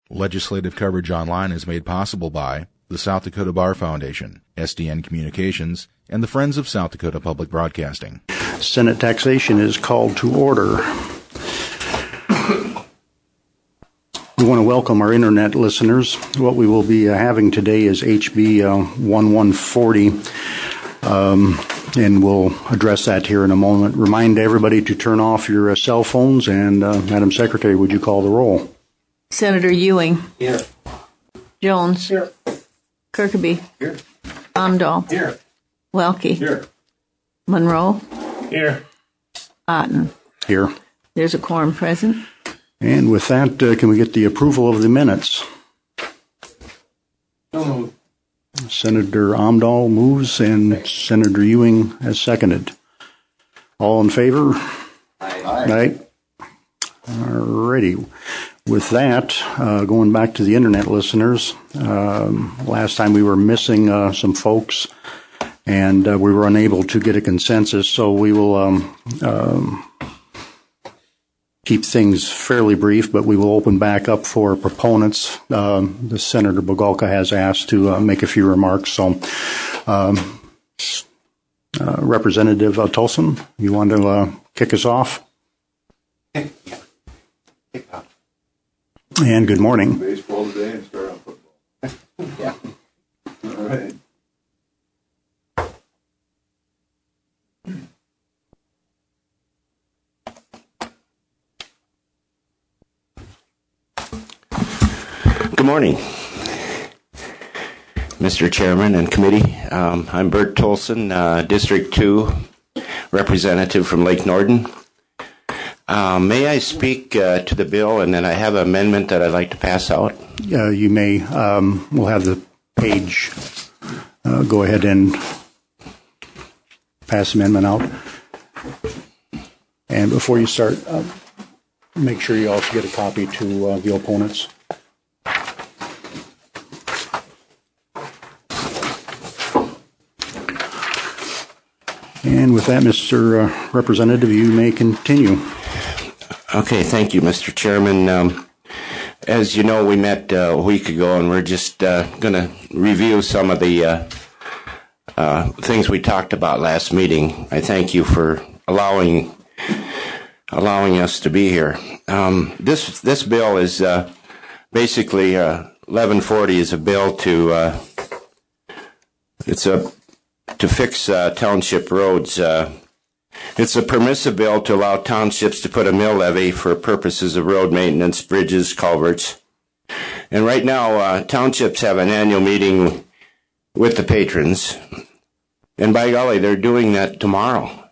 Legislative coverage online is made possible by the South Dakota Bar Foundation, SDN Communications, and the Friends of South Dakota Public Broadcasting. Senate taxation is called to order. We want to welcome our internet listeners. What we will be having today is HB 1140, and we'll address that here in a moment. Remind everybody to turn off your cell phones, and Madam Secretary, would you call the roll? Senator Ewing. Here. Jones. Here. Kirkeby. Here. Amdahl. Here. Welke. Here. Monroe. Here. Otten. Here. There's a quorum present. And with that, can we get the approval of the minutes? So moved. Senator Amdahl moves, and Senator Ewing has seconded. All in favor? Aye. Aye. Alrighty. With that, going back to the internet listeners, last time we were missing some folks, and we were unable to get a consensus, so we will keep things fairly brief, but we will open back up for proponents. The Senator Bogalka has asked to make a few remarks. So, Representative Tolson, you want to kick us off? And good morning. Baseball today and start on football. Yeah. All right. Good morning, Mr. Chairman and Committee. I'm Bert Tolson, District 2 representative from Lake Norden. May I speak to the bill, and then I have an amendment that I'd like to pass out? You may. We'll have the page. Go ahead and pass the amendment out. And before you start, make sure you also get a copy to the opponents. And with that, Mr. Representative, you may continue. Okay, thank you, Mr. Chairman. As you know, we met a week ago, and we're just going to review some of the things we talked about last meeting. I thank you for allowing us to be here. This bill is basically 1140 is a bill to fix township roads. It's a permissive bill to allow townships to put a mill levy for purposes of road maintenance, bridges, culverts. And right now, townships have an annual meeting with the patrons. And by golly, they're doing that tomorrow.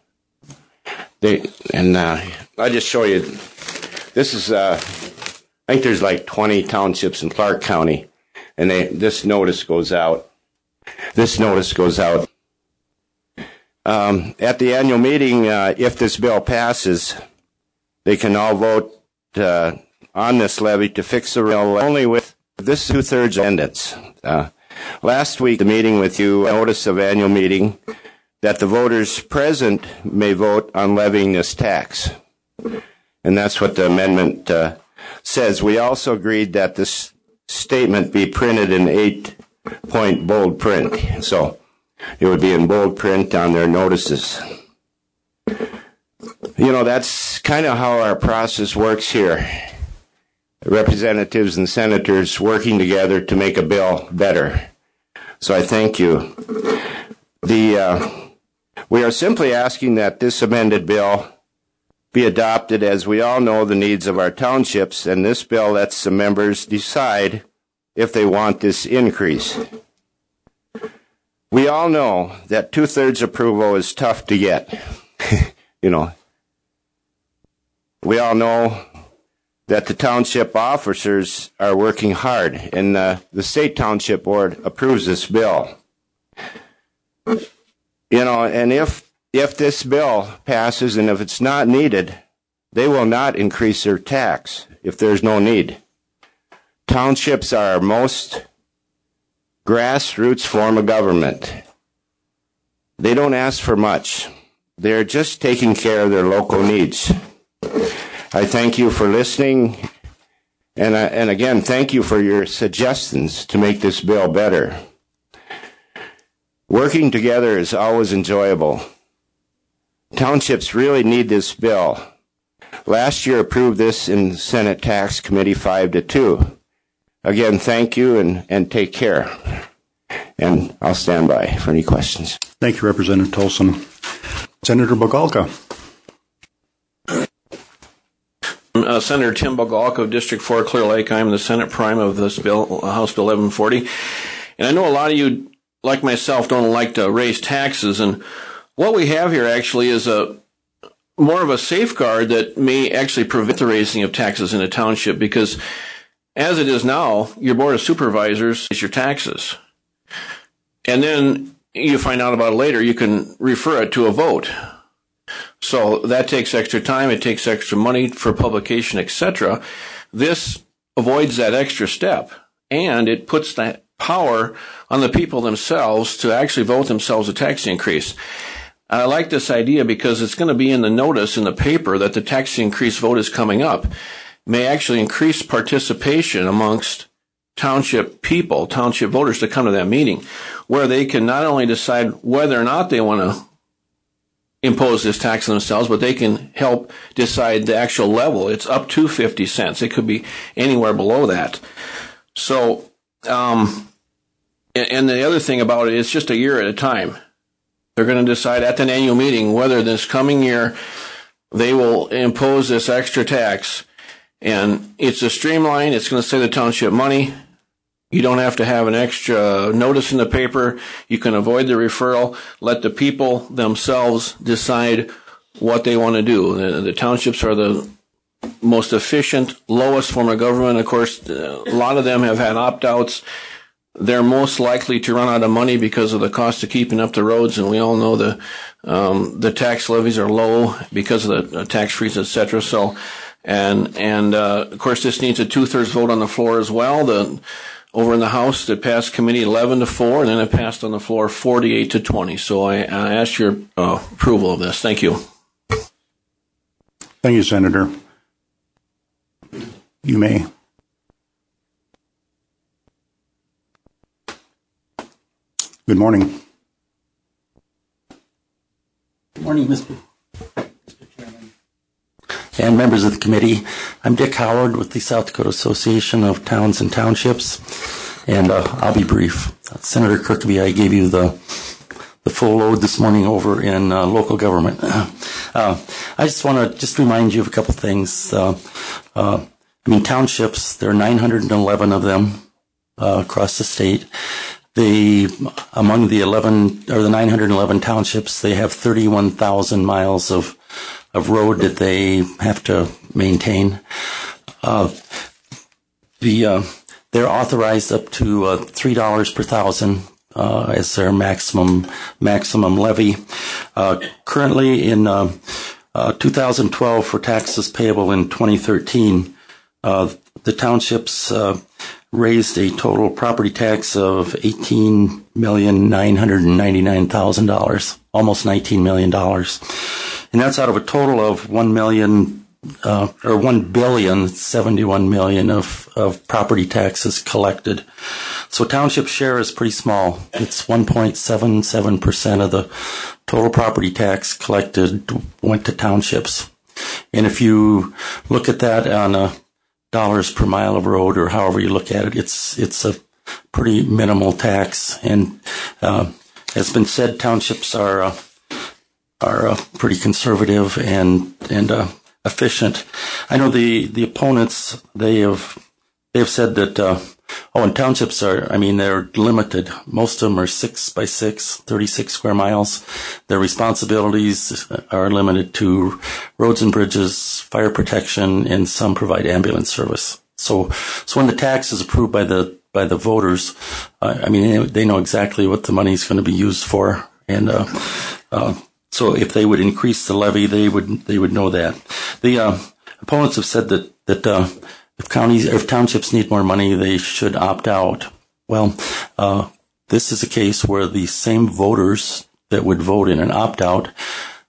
I'll just show you. This is, I think there's like 20 townships in Clark County. And this notice goes out. At the annual meeting, if this bill passes, they can all vote on this levy to fix the bill only with this 2/3 attendance. Last week, the meeting with you, notice of annual meeting that the voters present may vote on levying this tax. And that's what the amendment says. We also agreed that this statement be printed in 8-point bold print. So it would be in bold print on their notices. You know, that's kind of how our process works here. Representatives and senators working together to make a bill better. So I thank you. We are simply asking that this amended bill be adopted, as we all know the needs of our townships, and this bill lets the members decide if they want this increase. We all know that 2/3 approval is tough to get. You know, we all know that the township officers are working hard, and the state township board approves this bill. You know, and if this bill passes and if it's not needed, they will not increase their tax if there's no need. Townships are our most grassroots form of government. They don't ask for much. They're just taking care of their local needs. I thank you for listening, And again, thank you for your suggestions to make this bill better. Working together is always enjoyable. Townships really need this bill. Last year approved this in Senate Tax Committee 5-2. Again, thank you and take care. And I'll stand by for any questions. Thank you, Representative Tolson. Senator Bogalka. Senator Tim Bogalka of District 4, Clear Lake. I'm the Senate Prime of this bill, House Bill 1140. And I know a lot of you, like myself, don't like to raise taxes. And what we have here actually is more of a safeguard that may actually prevent the raising of taxes in a township, because as it is now, your Board of Supervisors is your taxes. And then you find out about it later, you can refer it to a vote. So that takes extra time, it takes extra money for publication, etc. This avoids that extra step, and it puts that power on the people themselves to actually vote themselves a tax increase. I like this idea because it's going to be in the notice in the paper that the tax increase vote is coming up. It may actually increase participation amongst township people, township voters, to come to that meeting, where they can not only decide whether or not they want to impose this tax on themselves, but they can help decide the actual level. It's up to 50 cents. It could be anywhere below that. So, and the other thing about it, it's just a year at a time. They're going to decide at an annual meeting whether this coming year they will impose this extra tax. And it's a streamline. It's going to save the township money. You don't have to have an extra notice in the paper. You can avoid the referral. Let the people themselves decide what they want to do. The townships are the most efficient, lowest form of government. Of course, a lot of them have had opt-outs. They're most likely to run out of money because of the cost of keeping up the roads, and we all know the tax levies are low because of the tax freeze, etc. So, and of course, this needs a 2/3 vote on the floor as well. Over in the House, it passed committee 11-4, and then it passed on the floor 48-20. So I ask your approval of this. Thank you. Thank you, Senator. You may. Good morning. Good morning, Mr. Chairman and members of the committee. I'm Dick Howard with the South Dakota Association of Towns and Townships, and I'll be brief. Senator Kirkby, I gave you the full load this morning over in local government. I just want to remind you of a couple things. Townships, there are 911 of them across the state. Among the 911 townships, they have 31,000 miles of road that they have to maintain. They're authorized up to $3 per thousand as their maximum levy. Currently, in 2012, for taxes payable in 2013, the townships raised a total property tax of $18,999,000, almost $19 million. And that's out of a total of $1,071 million of property taxes collected. So township share is pretty small. It's 1.77% of the total property tax collected went to townships. And if you look at that on a dollars per mile of road, or however you look at it, it's a pretty minimal tax. And as been said, townships are pretty conservative and efficient. I know the opponents, they've said that and townships they're limited. Most of them are 6 by 6, 36 square miles. Their responsibilities are limited to roads and bridges, fire protection, and some provide ambulance service. So when the tax is approved by the voters, they know exactly what the money is going to be used for, and so if they would increase the levy, they would know that. The opponents have said that if townships need more money, they should opt out. Well, this is a case where the same voters that would vote in an opt-out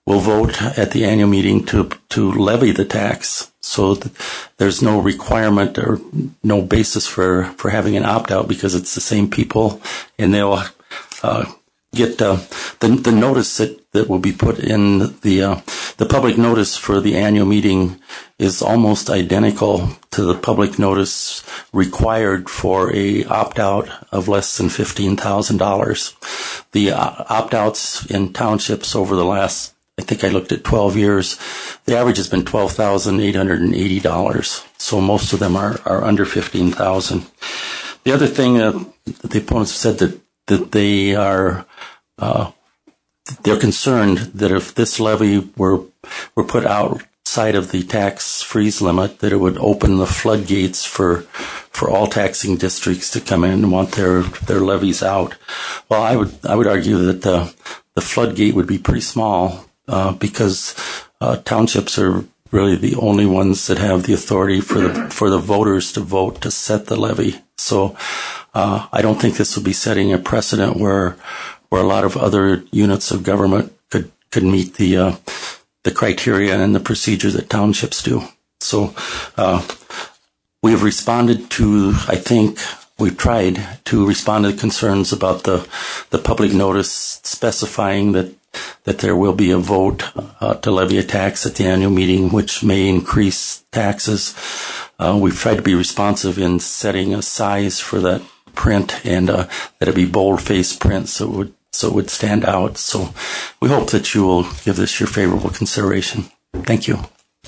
will vote at the annual meeting to levy the tax. So there's no requirement or no basis for having an opt-out because it's the same people, and they'll get the notice that will be put in the public notice for the annual meeting is almost identical to the public notice required for a opt-out of less than $15,000. The opt-outs in townships over the last, I think I looked at 12 years, the average has been $12,880. So most of them are under $15,000. The other thing the opponents said that they are they're concerned that if this levy were put outside of the tax freeze limit, that it would open the floodgates for all taxing districts to come in and want their levies out. Well, I would argue that the floodgate would be pretty small because townships are really the only ones that have the authority for the voters to vote to set the levy. So I don't think this will be setting a precedent where a lot of other units of government could meet the criteria and the procedure that townships do. So we have responded to, I think, we've tried to respond to the concerns about the public notice specifying that there will be a vote to levy a tax at the annual meeting, which may increase taxes. We've tried to be responsive in setting a size for that print and that it be bold-faced print so it would stand out. So we hope that you will give this your favorable consideration. Thank you.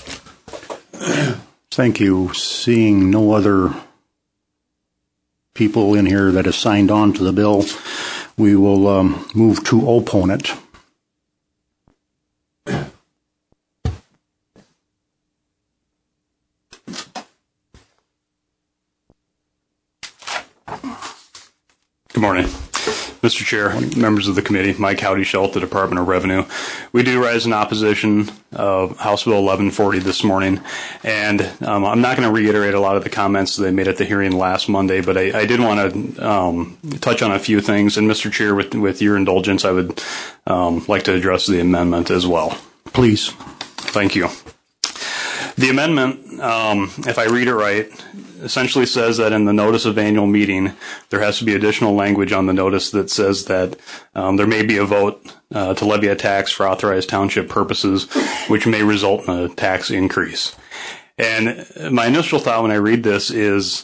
Thank you. Seeing no other people in here that have signed on to the bill, we will move to opponent. Good morning. Mr. Chair, members of the committee, Mike Howdy-Schultz, the Department of Revenue. We do rise in opposition of House Bill 1140 this morning, and I'm not going to reiterate a lot of the comments they made at the hearing last Monday, but I did want to touch on a few things, and Mr. Chair, with your indulgence, I would like to address the amendment as well. Please. Thank you. The amendment, if I read it right, essentially says that in the notice of annual meeting, there has to be additional language on the notice that says that there may be a vote to levy a tax for authorized township purposes, which may result in a tax increase. And my initial thought when I read this is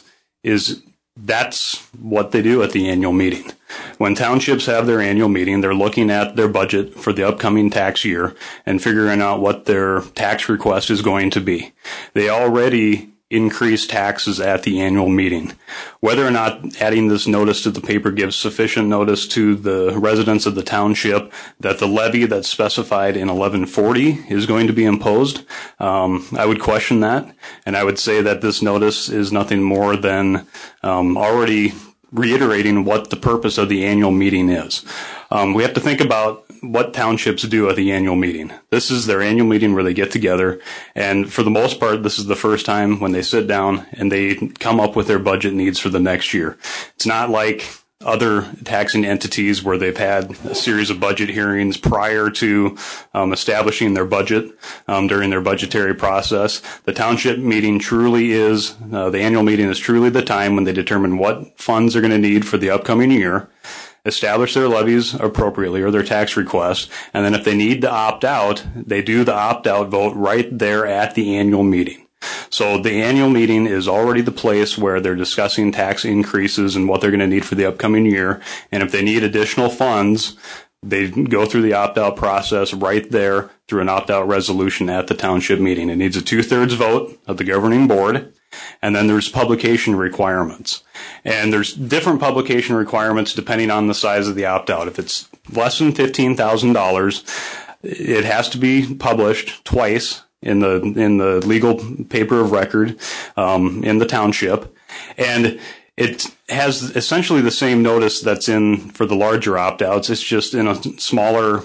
that's what they do at the annual meeting. When townships have their annual meeting, they're looking at their budget for the upcoming tax year and figuring out what their tax request is going to be. They already increase taxes at the annual meeting. Whether or not adding this notice to the paper gives sufficient notice to the residents of the township that the levy that's specified in 1140 is going to be imposed, I would question that, and I would say that this notice is nothing more than already reiterating what the purpose of the annual meeting is. We have to think about what townships do at the annual meeting. This is their annual meeting where they get together, and for the most part, this is the first time when they sit down and they come up with their budget needs for the next year. It's not like other taxing entities where they've had a series of budget hearings prior to establishing their budget during their budgetary process. The township meeting truly is, the annual meeting is truly the time when they determine what funds they're going to need for the upcoming year, establish their levies appropriately or their tax request, and then if they need to opt out, they do the opt-out vote right there at the annual meeting. So the annual meeting is already the place where they're discussing tax increases and what they're going to need for the upcoming year, and if they need additional funds, they go through the opt-out process right there through an opt-out resolution at the township meeting. It needs a 2/3 vote of the governing board, and then there's publication requirements. And there's different publication requirements depending on the size of the opt-out. If it's less than $15,000, it has to be published twice in the legal paper of record in the township. And it has essentially the same notice that's in for the larger opt-outs. It's just in a smaller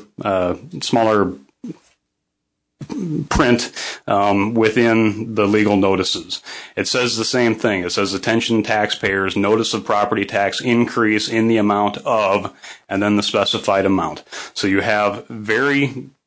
print within the legal notices. It says the same thing. It says, attention taxpayers, notice of property tax increase in the amount of, and then the specified amount. So you have very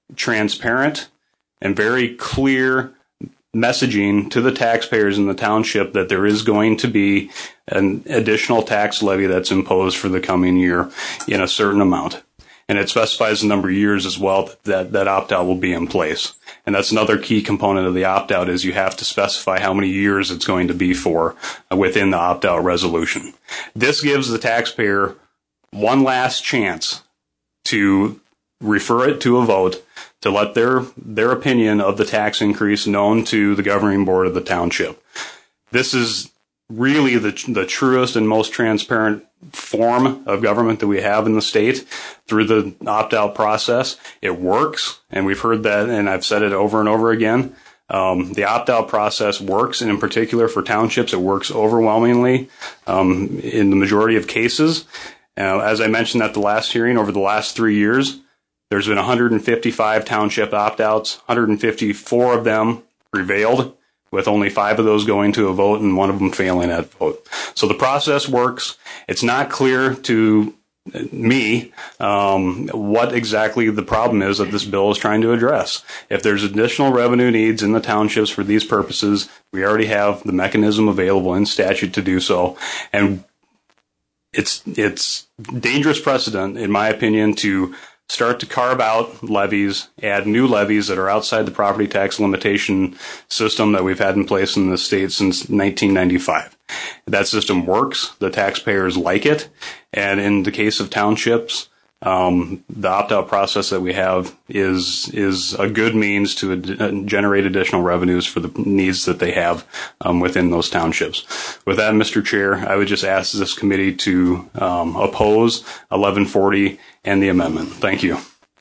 transparent and very clear messaging to the taxpayers in the township that there is going to be an additional tax levy that's imposed for the coming year in a certain amount. And it specifies the number of years as well that opt-out will be in place. And that's another key component of the opt-out is you have to specify how many years it's going to be for within the opt-out resolution. This gives the taxpayer one last chance to refer it to a vote to let their opinion of the tax increase known to the governing board of the township. This is really the truest and most transparent form of government that we have in the state through the opt-out process. It works, and we've heard that, and I've said it over and over again. The opt-out process works, and in particular for townships, it works overwhelmingly in the majority of cases. As I mentioned at the last hearing, over the last 3 years, there's been 155 township opt-outs. 154 of them prevailed, with only 5 of those going to a vote and 1 of them failing at vote. So the process works. It's not clear to me what exactly the problem is that this bill is trying to address. If there's additional revenue needs in the townships for these purposes, we already have the mechanism available in statute to do so. And it's dangerous precedent, in my opinion, to start to carve out levies, add new levies that are outside the property tax limitation system that we've had in place in the state since 1995. That system works. The taxpayers like it. And in the case of townships, the opt-out process that we have is a good means to generate additional revenues for the needs that they have within those townships. With that, Mr. Chair, I would just ask this committee to oppose 1140 and the amendment. Thank you.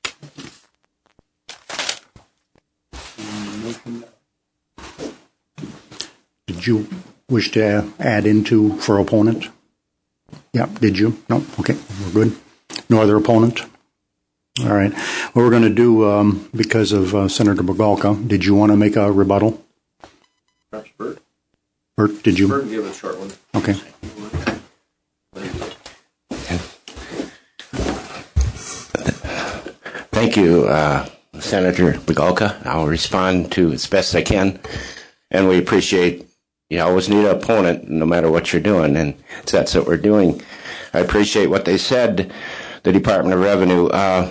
Did you wish to add into for opponent? Yeah, did you? No? Okay, we're good. No other opponent? All right. What we're going to do, because of Senator Bogalka, did you want to make a rebuttal? Perhaps Bert. Bert, did you? Bert can give a short one. Okay. Thank you, Senator Bogalka. I'll respond to as best I can. And we appreciate, you always need an opponent no matter what you're doing, and that's what we're doing. I appreciate what they said, the Department of Revenue.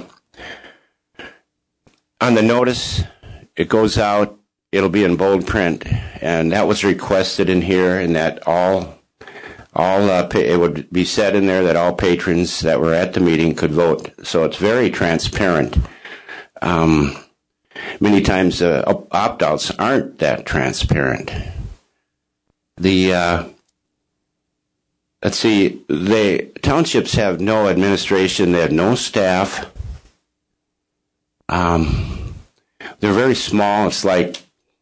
On the notice, it goes out, it'll be in bold print, and that was requested in here, and that it would be said in there that all patrons that were at the meeting could vote. So it's very transparent. Many times opt-outs aren't that transparent. Let's see, the townships have no administration, they have no staff. They're very small. It's like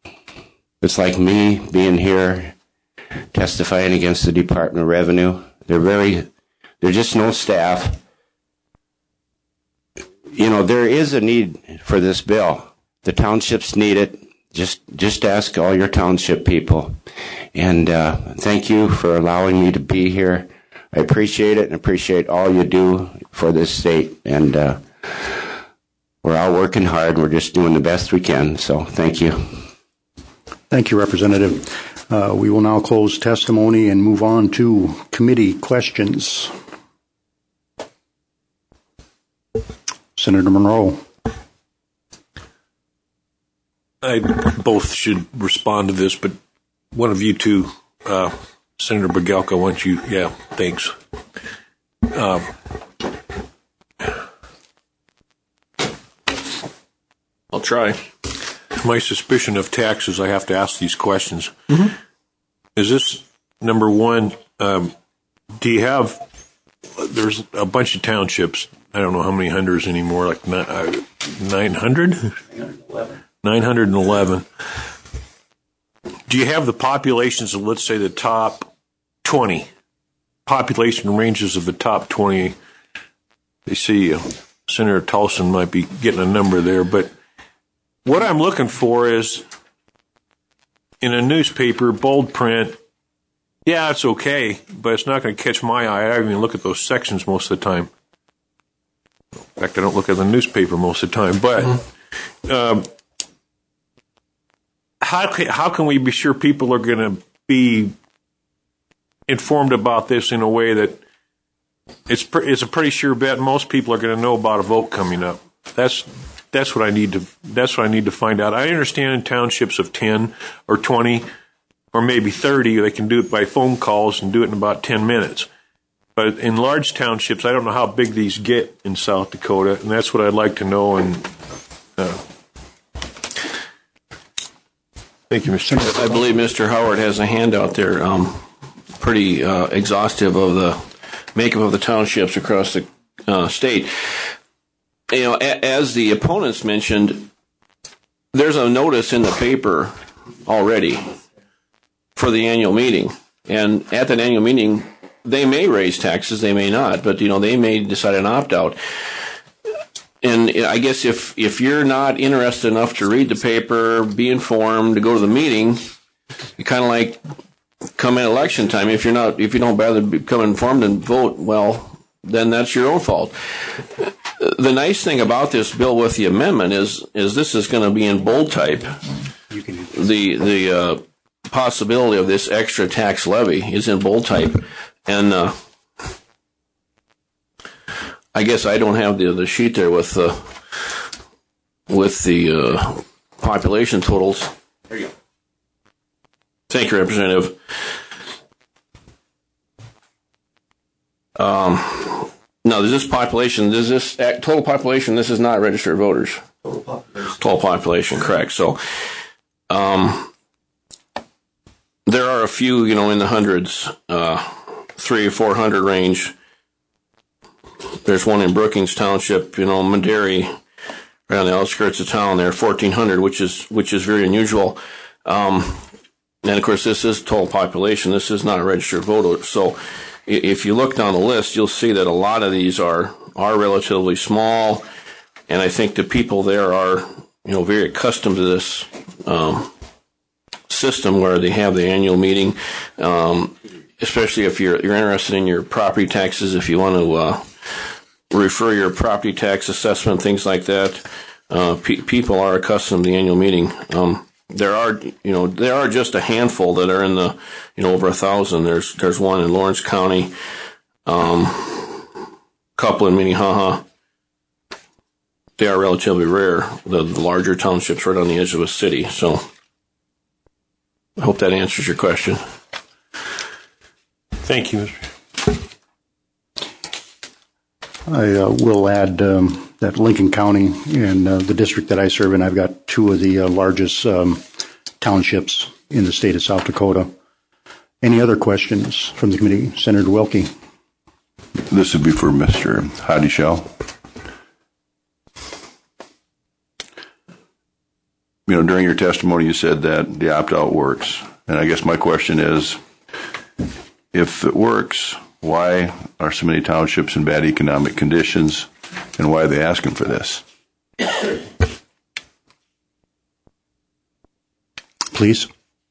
me being here testifying against the Department of Revenue. They're just no staff. You know, there is a need for this bill. The townships need it. Just ask all your township people. And thank you for allowing me to be here. I appreciate it and appreciate all you do for this state. And we're all working hard. We're just doing the best we can. So thank you. Thank you, Representative. We will now close testimony and move on to committee questions. Senator Monroe. I both should respond to this, but one of you two, Senator Bogalka, why don't you? Yeah, thanks. I'll try. My suspicion of taxes, I have to ask these questions. Mm-hmm. Is this, number one, do you have, there's a bunch of townships, I don't know how many hundreds anymore, like 900? 911. Do you have the populations of, let's say, the top 20? Population ranges of the top 20. They see Senator Tolson might be getting a number there, but what I'm looking for is in a newspaper, bold print, yeah, it's okay, but it's not going to catch my eye. I don't even look at those sections most of the time. In fact, I don't look at the newspaper most of the time, but how can we be sure people are going to be informed about this in a way that it's a pretty sure bet most people are going to know about a vote coming up? That's what I need to find out. I understand in townships of 10 or 20 or maybe 30, they can do it by phone calls and do it in about 10 minutes. But in large townships, I don't know how big these get in South Dakota, and that's what I'd like to know. And thank you, Mr. I believe Mr. Howard has a handout there, pretty exhaustive of the makeup of the townships across the state. You know, as the opponents mentioned, there's a notice in the paper already for the annual meeting, and at that annual meeting, they may raise taxes, they may not, but they may decide an opt-out. And I guess if you're not interested enough to read the paper, be informed, to go to the meeting, you kind of like come in election time. If you don't bother to become informed and vote, well, then that's your own fault. The nice thing about this bill with the amendment is this is going to be in bold type. The possibility of this extra tax levy is in bold type, and I guess I don't have the sheet there with the population totals. There you go. Thank you, Representative. No, there's this population. There's this total population. This is not registered voters. Total population, correct. So, there are a few, in the hundreds, 300 or 400 range. There's one in Brookings Township, Madera, right on the outskirts of town there, 1,400, which is very unusual. And of course, this is total population. This is not a registered voter. So, if you look down the list, you'll see that a lot of these are relatively small, and I think the people there are, very accustomed to this system where they have the annual meeting, especially if you're interested in your property taxes, if you want to refer your property tax assessment, things like that. People are accustomed to the annual meeting. There are just a handful that are in the, over 1,000. There's one in Lawrence County, couple in Minnehaha. They are relatively rare, the larger townships right on the edge of a city. So I hope that answers your question. Thank you, Mr. I will add that Lincoln County and the district that I serve in, I've got two of the largest townships in the state of South Dakota. Any other questions from the committee? Senator Wilkie. This would be for Mr. Hoddyshaw. During your testimony, you said that the opt-out works. And I guess my question is, if it works, why are so many townships in bad economic conditions, and why are they asking for this? Please.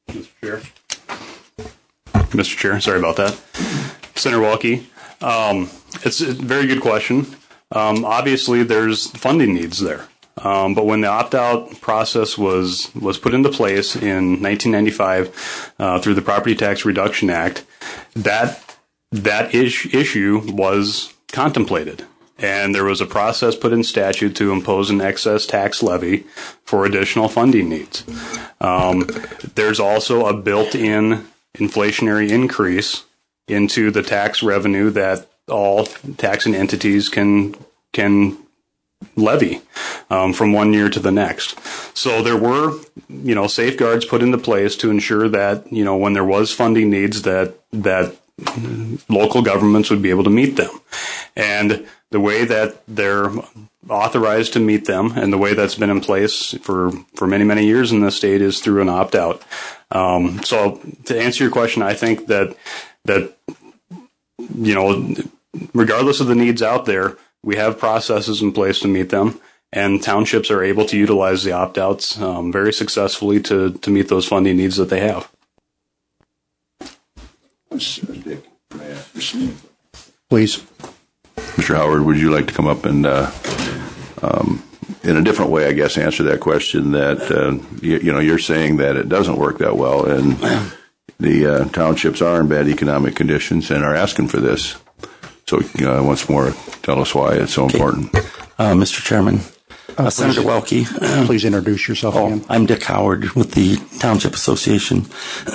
Mr. Chair, sorry about that. Senator Wilkie, it's a very good question. Obviously, there's funding needs there. But when the opt-out process was put into place in 1995 through the Property Tax Reduction Act, that issue was contemplated. And there was a process put in statute to impose an excess tax levy for additional funding needs. There's also a built-in inflationary increase into the tax revenue that all taxing entities can levy from one year to the next. So there were, safeguards put into place to ensure that, when there was funding needs that local governments would be able to meet them. And the way that they're authorized to meet them and the way that's been in place for many, many years in the state is through an opt-out. So to answer your question, I think that regardless of the needs out there, we have processes in place to meet them, and townships are able to utilize the opt-outs very successfully to meet those funding needs that they have. Please. Mr. Howard, would you like to come up and in a different way, I guess, answer that question that, you're saying that it doesn't work that well, and the townships are in bad economic conditions and are asking for this. So, once more, tell us why it's so important. Mr. Chairman, Senator Welke. Please introduce yourself again. I'm Dick Howard with the Township Association.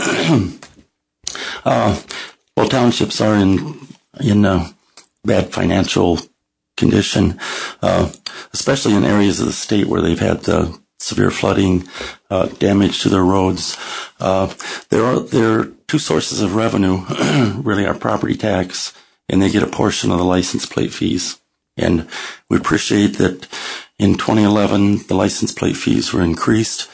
Well, townships are in bad financial condition, especially in areas of the state where they've had severe flooding, damage to their roads. There are two sources of revenue, really, our property tax, and they get a portion of the license plate fees. And we appreciate that in 2011, the license plate fees were increased.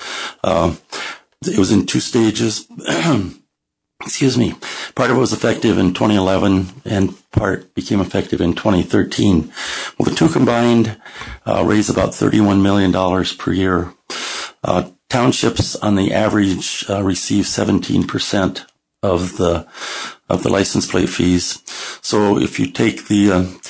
It was in two stages. Excuse me. Part of it was effective in 2011 and part became effective in 2013. Well, the two combined raise about $31 million per year. Townships on the average receive 17% of the license plate fees. So if you take the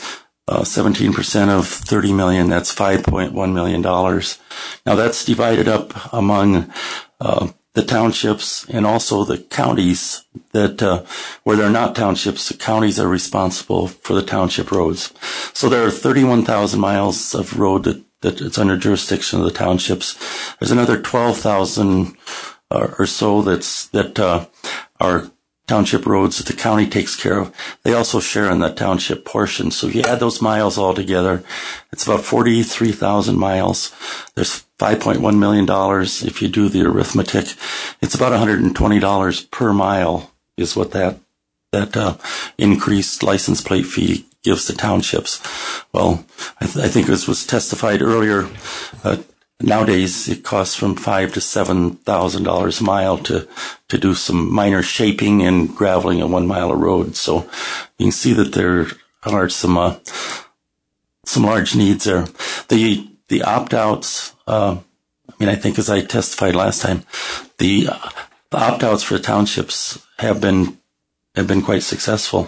17% of 30 million, that's $5.1 million. Now that's divided up among the townships and also the counties that where they're not townships, the counties are responsible for the township roads. So there are 31,000 miles of road that it's under jurisdiction of the townships. There's another 12,000 or so that are township roads that the county takes care of. They also share in the township portion. So if you add those miles all together, it's about 43,000 miles. There's $5.1 million. If you do the arithmetic, it's about $120 per mile is what that increased license plate fee gives the townships. Well, I think as was testified earlier, nowadays it costs from $5,000 to $7,000 a mile to do some minor shaping and graveling a 1 mile of road. So you can see that there are some large needs there. The opt-outs, I think as I testified last time, the opt-outs for townships have been quite successul.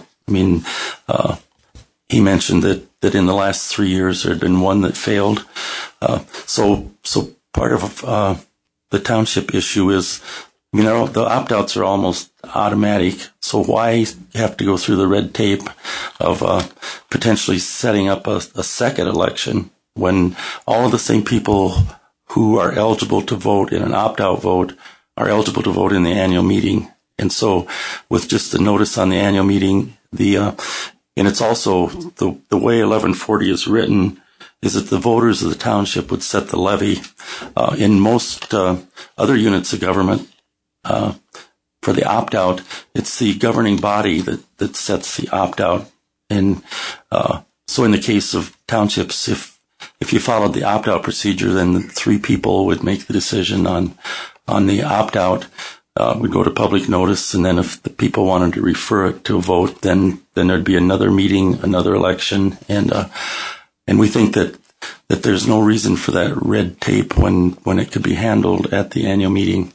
He mentioned that in the last 3 years there had been one that failed. So part of the township issue is, the opt-outs are almost automatic. So why have to go through the red tape of potentially setting up a second election when all of the same people who are eligible to vote in an opt-out vote are eligible to vote in the annual meeting? And so with just the notice on the annual meeting, and it's also the way 1140 is written is that the voters of the township would set the levy. In most other units of government, for the opt-out, it's the governing body that sets the opt-out. And so in the case of townships, if you followed the opt-out procedure, then the three people would make the decision on the opt-out. We'd go to public notice, and then if the people wanted to refer it to a vote, then there'd be another meeting, another election, and we think that there's no reason for that red tape when it could be handled at the annual meeting.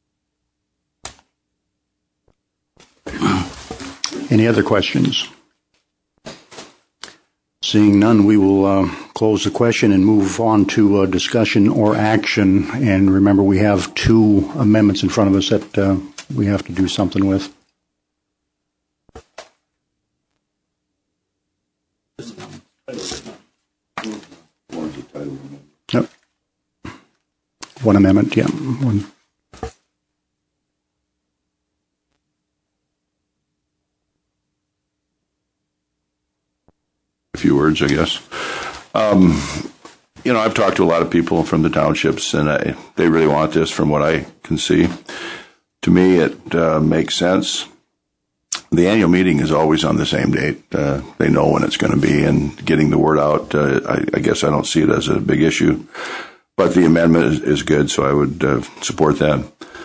Any other questions? Seeing none, we will close the question and move on to discussion or action. And remember, we have two amendments in front of us that we have to do something with. Yep. One amendment, yeah. One. A few words, I guess. I've talked to a lot of people from the townships, and they really want this from what I can see. To me, it makes sense. The annual meeting is always on the same date. They know when it's going to be, and getting the word out, I guess I don't see it as a big issue. But the amendment is good, so I would support that.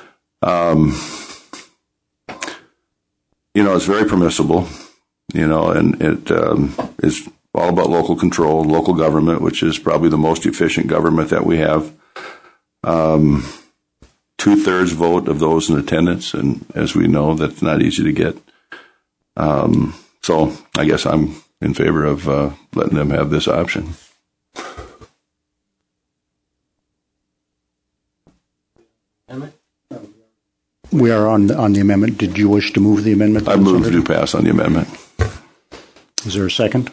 It's very permissible, and it is all about local control, local government, which is probably the most efficient government that we have. 2/3 vote of those in attendance, and as we know, that's not easy to get. So I guess I'm in favor of letting them have this option. We are on the amendment. Did you wish to move the amendment? I move to pass on the amendment. Is there a second?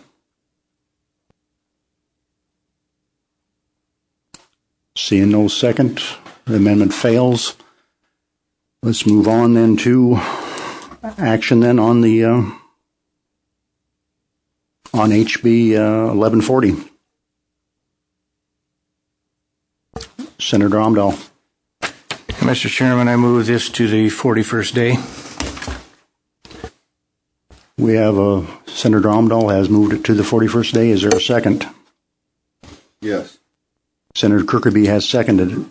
Seeing no second, the amendment fails. Let's move on then to action then on the on HB 1140. Senator Amdahl. Mr. Chairman, I move this to the 41st day. We have Senator Amdahl has moved it to the 41st day. Is there a second? Yes. Senator Kirkeby has seconded it.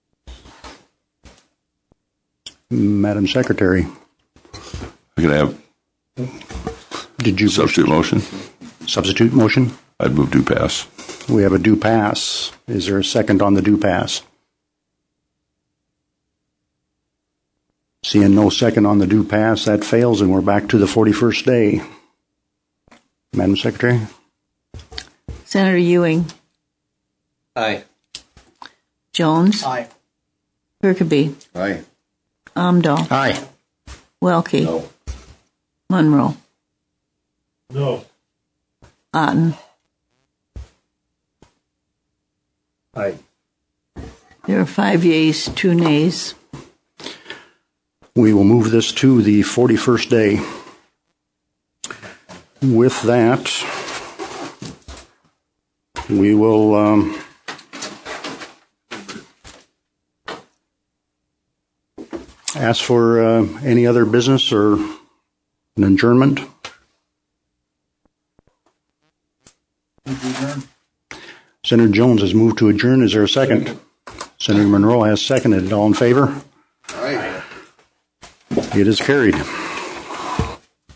Madam Secretary. We're going to have substitute motion. Substitute motion? I'd move do pass. We have a do pass. Is there a second on the do pass? Seeing no second on the do pass, that fails, and we're back to the 41st day. Madam Secretary? Senator Ewing. Aye. Jones. Aye. Kirkeby. Aye. Amdahl. Aye. Welke. No. Monroe. No. Otten. Aye. There are 5 yeas, 2 nays. We will move this to the 41st day. With that, we will ask for any other business or an adjournment. Senator Jones has moved to adjourn. Is there a second? Senator Monroe has seconded. All in favor? Aye. It is carried.